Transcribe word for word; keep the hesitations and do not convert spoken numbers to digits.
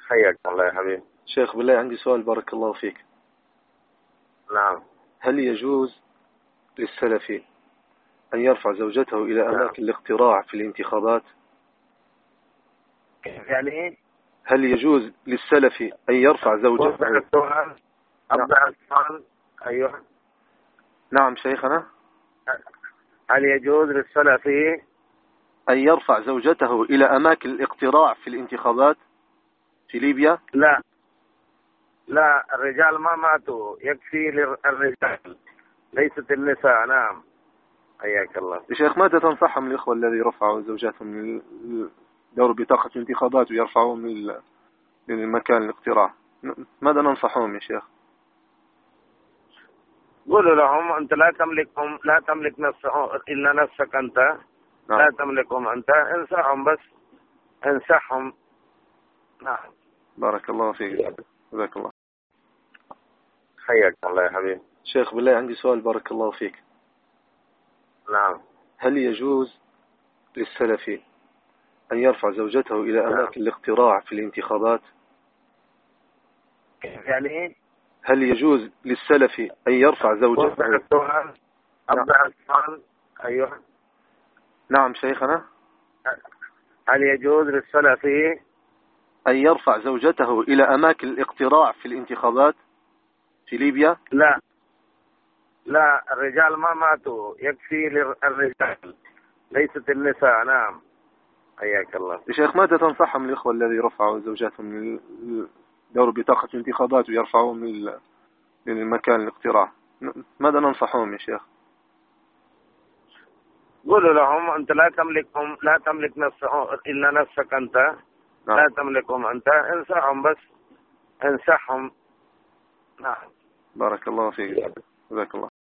حياك الله يا حبيبي. شيخ بالله عندي سؤال بارك الله فيك. نعم. هل يجوز للسلفي أن يرفع زوجته إلى نعم. أماكن الاقتراع في الانتخابات؟ يعني هل يجوز للسلفي أن يرفع زوجته؟ وضع السؤال. أبدأ السؤال. أيوه. نعم شيخنا. هل يجوز للسلفي أن يرفع زوجته إلى أماكن الاقتراع في الانتخابات في ليبيا؟ لا لا، الرجال ما ماتوا، يكفي للرجال ليست النساء. نعم. حياك الله يا شيخ ماذا تنصحهم الإخوة الذي رفعوا زوجاتهم من دور بطاقة الانتخابات ويرفعوهم للمكان الاقتراع؟ ماذا ننصحهم يا شيخ؟ قولوا لهم أنت لا تملكهم، لا تملك نفسه إلا نفسك أنت. نعم. لا تملكهم أنت، انصحهم بس، انصحهم. نعم. بارك الله فيك. جزاك الله. حياك الله يا حبيبي. شيخ بالله عندي سؤال بارك الله فيك. نعم. هل يجوز للسلفي أن يرفع زوجته إلى نعم. أماكن الاقتراع في الانتخابات؟ يعني هل يجوز للسلفي أن يرفع زوجته؟ وضع السؤال. أبدأ السؤال. أيوه. نعم شيخنا. هل يجوز للسلفي أن يرفع زوجته إلى أماكن الاقتراع في الانتخابات في ليبيا؟ لا لا، الرجال ما ماتوا، يكفي للرجال ليست النساء. نعم. حياك الله يا شيخ ماذا تنصحهم الإخوة الذي رفعوا زوجاتهم من دور بطاقة الانتخابات ويرفعوهم للمكان الاقتراع؟ ماذا ننصحهم يا شيخ؟ قولوا لهم أنت لا تملكهم، لا تملك نفسه إلا نفسك أنت. نعم. لا تملكهم أنت، انصحهم بس، انصحهم. نعم. بارك الله فيك. جزاك الله.